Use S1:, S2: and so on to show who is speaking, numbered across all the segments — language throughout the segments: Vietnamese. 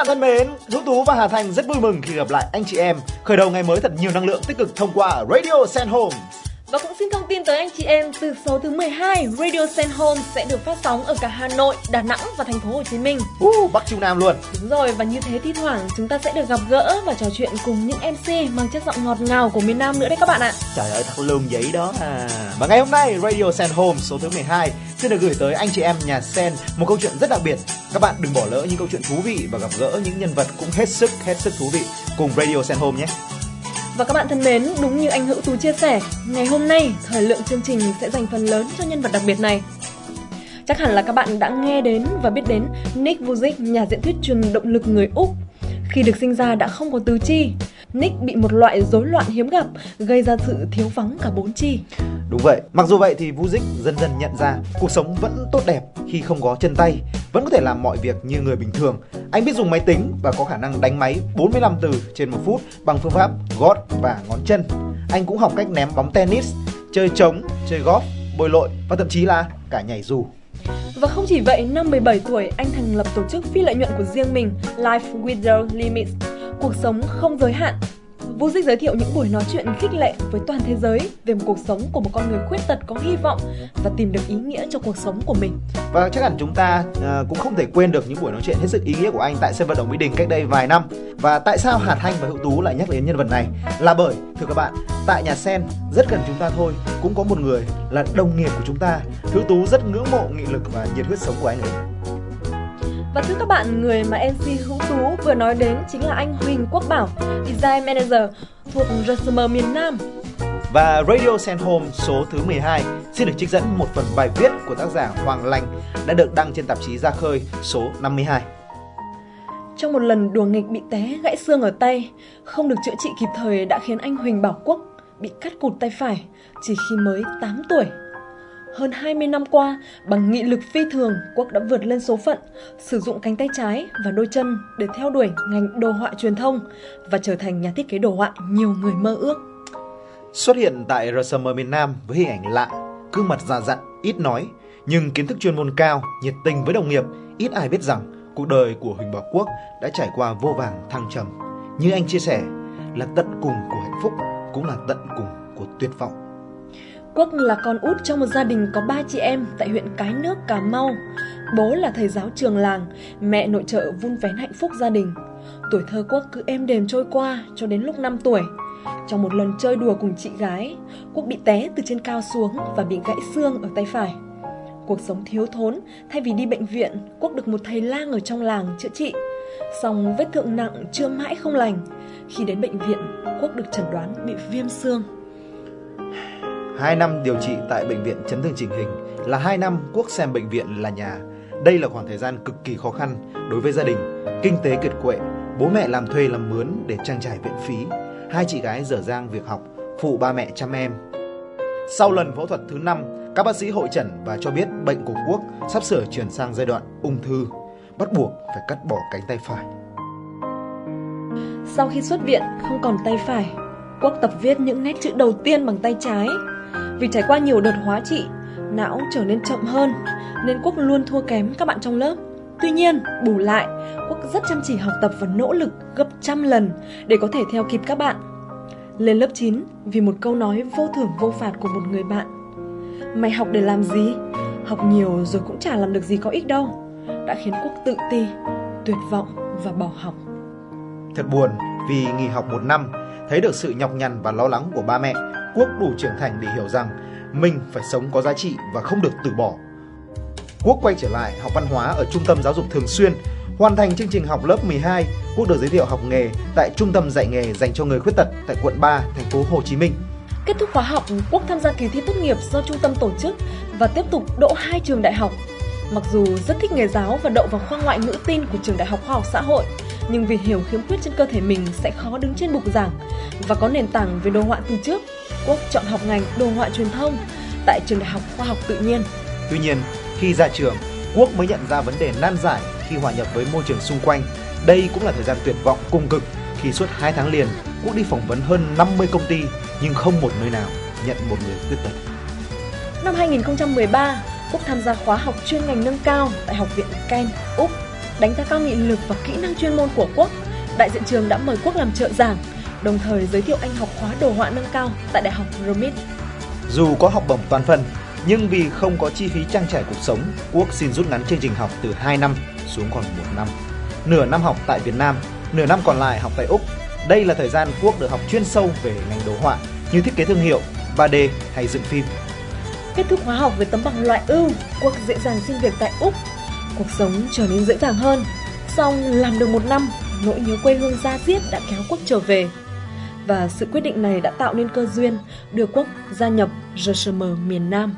S1: bạn thân mến, Hữu Tú và Hà Thành rất vui mừng khi gặp lại anh chị em, khởi đầu ngày mới thật nhiều năng lượng tích cực thông qua Radio Sen Home.
S2: Và cũng xin thông tin tới anh chị em, từ số thứ 12, Radio Sen Home sẽ được phát sóng ở cả Hà Nội, Đà Nẵng và thành phố Hồ Chí Minh.
S1: Bắc Trung Nam luôn.
S2: Đúng rồi, và như thế thi thoảng chúng ta sẽ được gặp gỡ và trò chuyện cùng những MC mang chất giọng ngọt ngào của miền Nam nữa đấy các bạn ạ.
S1: Trời ơi, thật lương vậy đó à. Và ngày hôm nay, Radio Sen Home số thứ 12 xin được gửi tới anh chị em nhà Sen một câu chuyện rất đặc biệt. Các bạn đừng bỏ lỡ những câu chuyện thú vị và gặp gỡ những nhân vật cũng hết sức thú vị cùng Radio Sen Home nhé.
S2: Và các bạn thân mến, đúng như anh Hữu Tú chia sẻ, ngày hôm nay thời lượng chương trình sẽ dành phần lớn cho nhân vật đặc biệt này. Chắc hẳn là các bạn đã nghe đến và biết đến Nick Vujicic, nhà diễn thuyết truyền động lực người Úc. Khi được sinh ra đã không có tứ chi, Nick bị một loại rối loạn hiếm gặp gây ra sự thiếu vắng cả 4 chi.
S1: Đúng vậy, mặc dù vậy thì Vujicic dần dần nhận ra cuộc sống vẫn tốt đẹp khi không có chân tay, vẫn có thể làm mọi việc như người bình thường. Anh biết dùng máy tính và có khả năng đánh máy 45 từ trên 1 phút bằng phương pháp gót và ngón chân. Anh cũng học cách ném bóng tennis, chơi trống, chơi golf, bơi lội và thậm chí là cả nhảy dù.
S2: Và không chỉ vậy, năm 17 tuổi, anh thành lập tổ chức phi lợi nhuận của riêng mình, Life Without Limits, cuộc sống không giới hạn. Vujicic giới thiệu những buổi nói chuyện khích lệ với toàn thế giới về một cuộc sống của một con người khuyết tật có hy vọng và tìm được ý nghĩa cho cuộc sống của mình.
S1: Và chắc hẳn chúng ta cũng không thể quên được những buổi nói chuyện hết sức ý nghĩa của anh tại sân vận động Mỹ Đình cách đây vài năm. Và tại sao Hà Thanh và Hữu Tú lại nhắc đến nhân vật này? Là bởi, thưa các bạn, tại nhà Sen rất gần chúng ta thôi cũng có một người là đồng nghiệp của chúng ta. Hữu Tú rất ngưỡng mộ nghị lực và nhiệt huyết sống của anh ấy.
S2: Và thưa các bạn, người mà MC Hữu Tú vừa nói đến chính là anh Huỳnh Quốc Bảo, Design Manager thuộc RSM miền Nam.
S1: Và Radio Sen Home số thứ 12 xin được trích dẫn một phần bài viết của tác giả Hoàng Lành đã được đăng trên tạp chí Ra Khơi số 52.
S2: Trong một lần đùa nghịch bị té gãy xương ở tay, không được chữa trị kịp thời đã khiến anh Huỳnh Bảo Quốc bị cắt cụt tay phải chỉ khi mới 8 tuổi. Hơn 20 năm qua, bằng nghị lực phi thường, Quốc đã vượt lên số phận, sử dụng cánh tay trái và đôi chân để theo đuổi ngành đồ họa truyền thông và trở thành nhà thiết kế đồ họa nhiều người mơ ước.
S1: Xuất hiện tại RSM miền Nam với hình ảnh lạ, gương mặt già dặn, ít nói, nhưng kiến thức chuyên môn cao, nhiệt tình với đồng nghiệp, ít ai biết rằng cuộc đời của Huỳnh Bảo Quốc đã trải qua vô vàn thăng trầm. Như anh chia sẻ, là tận cùng của hạnh phúc, cũng là tận cùng của tuyệt vọng.
S2: Quốc là con út trong một gia đình có 3 chị em tại huyện Cái Nước, Cà Mau. Bố là thầy giáo trường làng, mẹ nội trợ vun vén hạnh phúc gia đình. Tuổi thơ Quốc cứ êm đềm trôi qua cho đến lúc 5 tuổi. Trong một lần chơi đùa cùng chị gái, Quốc bị té từ trên cao xuống và bị gãy xương ở tay phải. Cuộc sống thiếu thốn, thay vì đi bệnh viện, Quốc được một thầy lang ở trong làng chữa trị. Song vết thương nặng chưa mãi không lành. Khi đến bệnh viện, Quốc được chẩn đoán bị viêm xương.
S1: 2 năm điều trị tại bệnh viện chấn thương chỉnh hình là 2 năm Quốc xem bệnh viện là nhà. Đây là khoảng thời gian cực kỳ khó khăn đối với gia đình, kinh tế kiệt quệ, bố mẹ làm thuê làm mướn để trang trải viện phí, 2 chị gái dở dang việc học, phụ ba mẹ chăm em. Sau lần phẫu thuật thứ 5, các bác sĩ hội chẩn và cho biết bệnh của Quốc sắp sửa chuyển sang giai đoạn ung thư, bắt buộc phải cắt bỏ cánh tay phải.
S2: Sau khi xuất viện không còn tay phải, Quốc tập viết những nét chữ đầu tiên bằng tay trái. Vì trải qua nhiều đợt hóa trị, não trở nên chậm hơn nên Quốc luôn thua kém các bạn trong lớp. Tuy nhiên, bù lại, Quốc rất chăm chỉ học tập và nỗ lực gấp trăm lần để có thể theo kịp các bạn. Lên lớp 9, vì một câu nói vô thưởng vô phạt của một người bạn: "Mày học để làm gì? Học nhiều rồi cũng chả làm được gì có ích đâu", đã khiến Quốc tự ti, tuyệt vọng và bỏ học.
S1: Thật buồn vì nghỉ học 1 năm, thấy được sự nhọc nhằn và lo lắng của ba mẹ, Quốc đủ trưởng thành để hiểu rằng mình phải sống có giá trị và không được từ bỏ. Quốc quay trở lại học văn hóa ở Trung tâm Giáo dục Thường xuyên. Hoàn thành chương trình học lớp 12, Quốc được giới thiệu học nghề tại Trung tâm dạy nghề dành cho người khuyết tật tại quận 3, thành phố Hồ Chí Minh.
S2: Kết thúc khóa học, Quốc tham gia kỳ thi tốt nghiệp do trung tâm tổ chức và tiếp tục đỗ 2 trường đại học. Mặc dù rất thích nghề giáo và đậu vào khoa ngoại ngữ tin của trường Đại học Khoa học Xã hội, nhưng vì hiểu khiếm khuyết trên cơ thể mình sẽ khó đứng trên bục giảng và có nền tảng về đồ họa từ trước, Quốc chọn học ngành đồ họa truyền thông tại trường Đại học Khoa học Tự nhiên.
S1: Tuy nhiên, khi ra trường, Quốc mới nhận ra vấn đề nan giải khi hòa nhập với môi trường xung quanh. Đây cũng là thời gian tuyệt vọng cùng cực khi suốt 2 tháng liền, Quốc đi phỏng vấn hơn 50 công ty nhưng không một nơi nào nhận một người khuyết tật.
S2: Năm 2013, Quốc tham gia khóa học chuyên ngành nâng cao tại Học viện Kent, Úc. Đánh giá cao nghị lực và kỹ năng chuyên môn của Quốc, đại diện trường đã mời Quốc làm trợ giảng, đồng thời giới thiệu anh học khóa đồ họa nâng cao tại Đại học RMIT.
S1: Dù có học bổng toàn phần, nhưng vì không có chi phí trang trải cuộc sống, Quốc xin rút ngắn chương trình học từ 2 năm xuống còn 1 năm. Nửa năm học tại Việt Nam, nửa năm còn lại học tại Úc. Đây là thời gian Quốc được học chuyên sâu về ngành đồ họa như thiết kế thương hiệu, 3D hay dựng phim.
S2: Kết thúc khóa học với tấm bằng loại ưu, Quốc dễ dàng xin việc tại Úc. Cuộc sống trở nên dễ dàng hơn. Song làm được 1 năm, nỗi nhớ quê hương da diết đã kéo Quốc trở về. Và sự quyết định này đã tạo nên cơ duyên đưa Quốc gia nhập RSM miền Nam.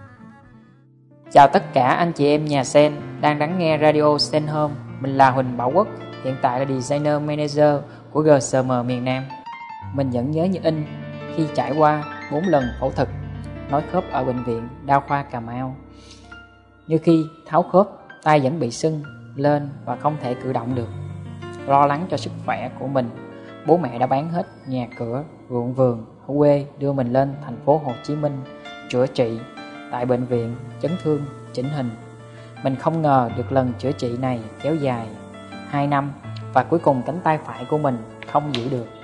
S3: Chào tất cả anh chị em nhà Sen đang lắng nghe Radio Sen Home. Mình là Huỳnh Bảo Quốc, hiện tại là Designer Manager của RSM miền Nam. Mình vẫn nhớ như in khi trải qua 4 lần phẫu thuật nối khớp ở Bệnh viện Đa khoa Cà Mau. Như khi tháo khớp, tay vẫn bị sưng lên và không thể cử động được. Lo lắng cho sức khỏe của mình, bố mẹ đã bán hết nhà cửa, ruộng vườn ở quê đưa mình lên thành phố Hồ Chí Minh chữa trị tại bệnh viện chấn thương chỉnh hình. Mình không ngờ được lần chữa trị này kéo dài 2 năm và cuối cùng cánh tay phải của mình không giữ được.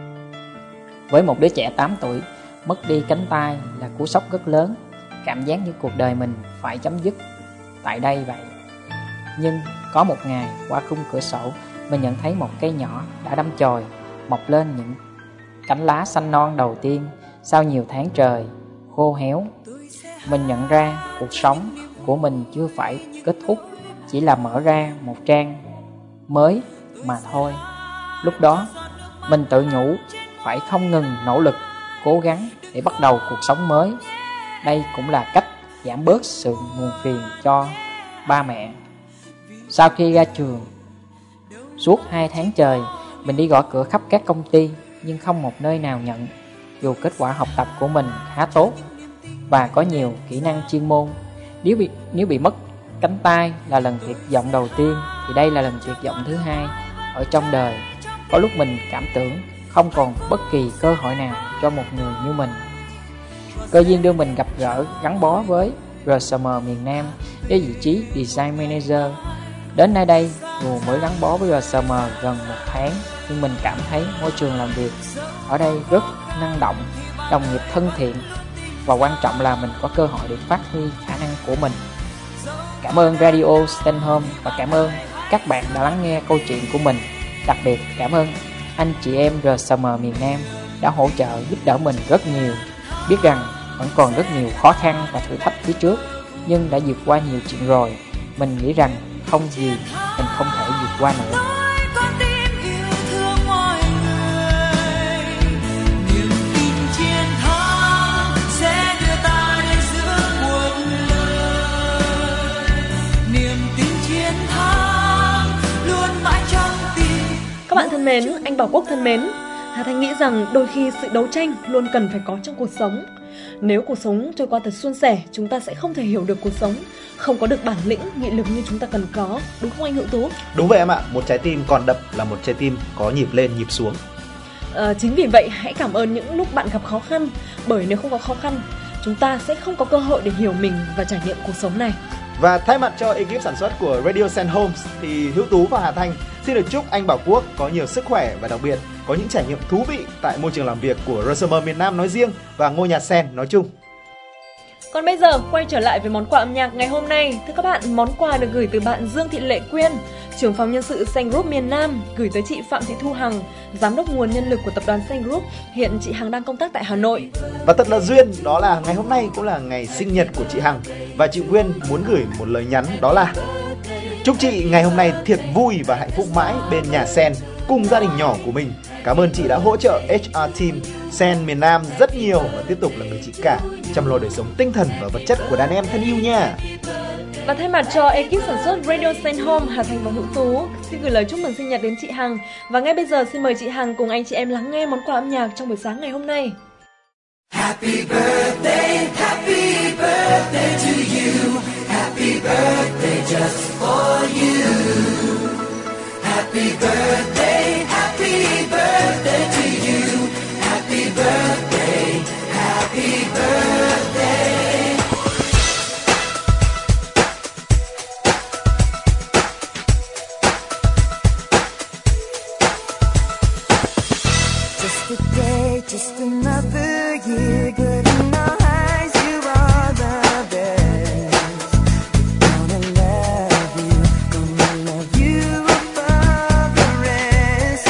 S3: Với một đứa trẻ 8 tuổi, mất đi cánh tay là cú sốc rất lớn, cảm giác như cuộc đời mình phải chấm dứt tại đây vậy. Nhưng có một ngày qua khung cửa sổ, mình nhận thấy một cây nhỏ đã đâm chồi, mọc lên những cánh lá xanh non đầu tiên sau nhiều tháng trời khô héo. Mình nhận ra cuộc sống của mình chưa phải kết thúc, chỉ là mở ra một trang mới mà thôi. Lúc đó mình tự nhủ phải không ngừng nỗ lực, cố gắng để bắt đầu cuộc sống mới. Đây cũng là cách giảm bớt sự muộn phiền cho ba mẹ. Sau khi ra trường, suốt 2 tháng trời, mình đi gõ cửa khắp các công ty nhưng không một nơi nào nhận. Dù kết quả học tập của mình khá tốt và có nhiều kỹ năng chuyên môn, nếu bị mất cánh tay là lần tuyệt vọng đầu tiên thì đây là lần tuyệt vọng thứ hai ở trong đời. Có lúc mình cảm tưởng không còn bất kỳ cơ hội nào cho một người như mình. Cơ duyên đưa mình gặp gỡ gắn bó với RSM miền Nam với vị trí Design Manager. Đến nay đây, dù mới gắn bó với RSM gần 1 tháng, nhưng mình cảm thấy môi trường làm việc ở đây rất năng động, đồng nghiệp thân thiện và quan trọng là mình có cơ hội để phát huy khả năng của mình. Cảm ơn Radio Sen Home và cảm ơn các bạn đã lắng nghe câu chuyện của mình. Đặc biệt cảm ơn anh chị em RSM miền Nam đã hỗ trợ giúp đỡ mình rất nhiều. Biết rằng vẫn còn rất nhiều khó khăn và thử thách phía trước, nhưng đã vượt qua nhiều chuyện rồi. Mình nghĩ rằng không gì mình không thể vượt qua nữa.
S2: Các bạn thân mến, anh Bảo Quốc thân mến, Hà Thanh nghĩ rằng đôi khi sự đấu tranh luôn cần phải có trong cuộc sống. Nếu cuộc sống trôi qua thật suôn sẻ, chúng ta sẽ không thể hiểu được cuộc sống, không có được bản lĩnh, nghị lực như chúng ta cần có. Đúng không anh Hữu Tú?
S1: Đúng vậy em ạ, một trái tim còn đập là một trái tim có nhịp lên nhịp xuống.
S2: Chính vì vậy hãy cảm ơn những lúc bạn gặp khó khăn, bởi nếu không có khó khăn, chúng ta sẽ không có cơ hội để hiểu mình và trải nghiệm cuộc sống này.
S1: Và thay mặt cho ekip sản xuất của Radio Sen Homes thì Hữu Tú và Hà Thanh xin được chúc anh Bảo Quốc có nhiều sức khỏe và đặc biệt có những trải nghiệm thú vị tại môi trường làm việc của RSM miền Nam nói riêng và ngôi nhà Sen nói chung.
S2: Còn bây giờ quay trở lại với món quà âm nhạc ngày hôm nay. Thưa các bạn, món quà được gửi từ bạn Dương Thị Lệ Quyên, trưởng phòng nhân sự Sen Group miền Nam, gửi tới chị Phạm Thị Thu Hằng, giám đốc nguồn nhân lực của tập đoàn Sen Group. Hiện chị Hằng đang công tác tại Hà Nội.
S1: Và thật là duyên, đó là ngày hôm nay cũng là ngày sinh nhật của chị Hằng. Và chị Quyên muốn gửi một lời nhắn, đó là: chúc chị ngày hôm nay thiệt vui và hạnh phúc mãi bên nhà Sen cùng gia đình nhỏ của mình. Cảm ơn chị đã hỗ trợ HR team Sen miền Nam rất nhiều và tiếp tục là người chị cả chăm lo đời sống tinh thần và vật chất của đàn em thân yêu nha.
S2: Và thay mặt cho ekip sản xuất Radio Sen Home, Hà Thanh và Hữu Tú xin gửi lời chúc mừng sinh nhật đến chị Hằng. Và ngay bây giờ xin mời chị Hằng cùng anh chị em lắng nghe món quà âm nhạc trong buổi sáng ngày hôm nay.
S4: Happy birthday to you. Happy birthday just for you. Happy birthday to you. Happy birthday, happy birthday. year, good in our eyes, you are the best. Gonna love you above the rest.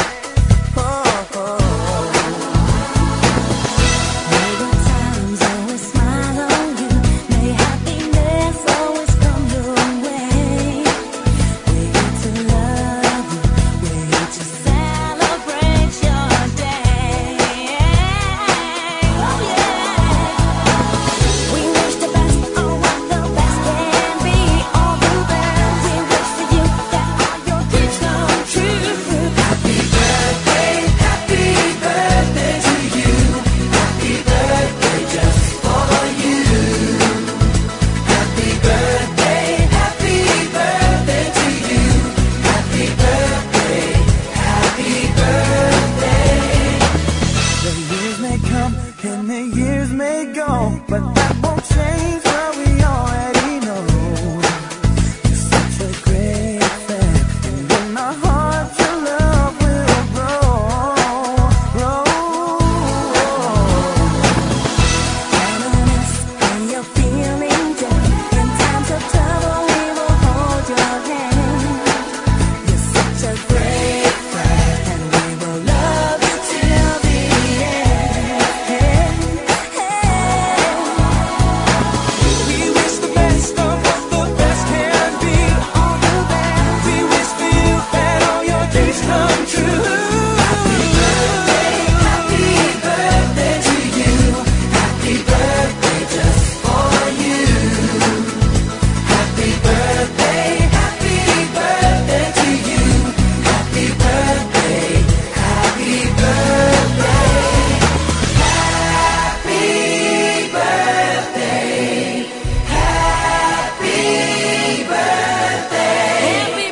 S4: May the times always smile on you, may happiness always come your way. We're here to love you, we're here to celebrate your day. Oh yeah. We wish the best on what the best can be. All the best we wish for you, that all your dreams come true. Happy birthday to you. Happy birthday just for you. Happy birthday to you. Happy birthday, happy birthday. The years may come and the years may go, but that won't change what we already know. You're such a great friend, and in our hearts your love will grow. Count on us when you're feeling down. In times of trouble we will hold your hand. You're such a great friend, and we will love you till the end. We wish the best of what the best can be. All the best we wish for you, that all your dreams come true. Happy birthday to you. Happy birthday just for you. Happy birthday to you. Happy birthday, happy birthday. Happy birthday, happy birthday. Happy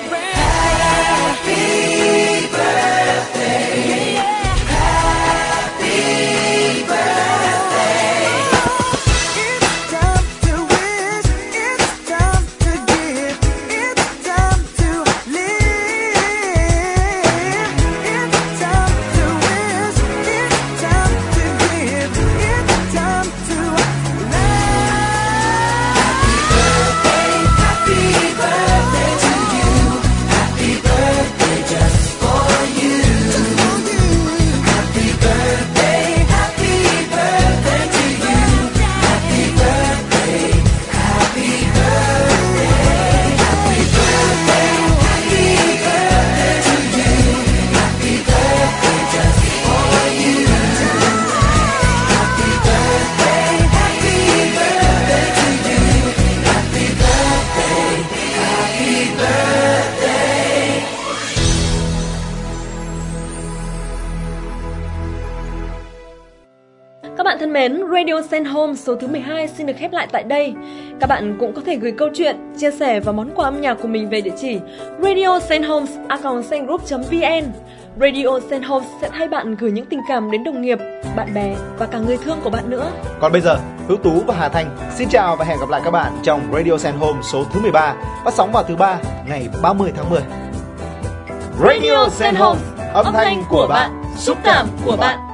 S4: birthday, happy birthday. It's time to wish, it's time to give, it's time to live. It's time to wish, it's time to give, it's time to Happy birthday to you. Happy birthday just for you. Happy birthday to you. Happy birthday, happy birthday. Happy birthday to you. Happy birthday just for you. Happy birthday to you. Happy birthday, happy birthday.
S2: Các bạn thân mến, Radio Send Home số thứ 12 xin được khép lại tại đây. Các bạn cũng có thể gửi câu chuyện, chia sẻ và món quà âm nhạc của mình về địa chỉ radiosendhomes@sendgroup.vn. Radio Send Home sẽ thay bạn gửi những tình cảm đến đồng nghiệp, bạn bè và cả người thương của bạn nữa.
S1: Còn bây giờ, Hữu Tú và Hà Thanh xin chào và hẹn gặp lại các bạn trong Radio Send Home số thứ 13, phát sóng vào thứ 3 ngày 30 tháng 10. Radio Send Home, âm thanh của bạn, xúc cảm của bạn.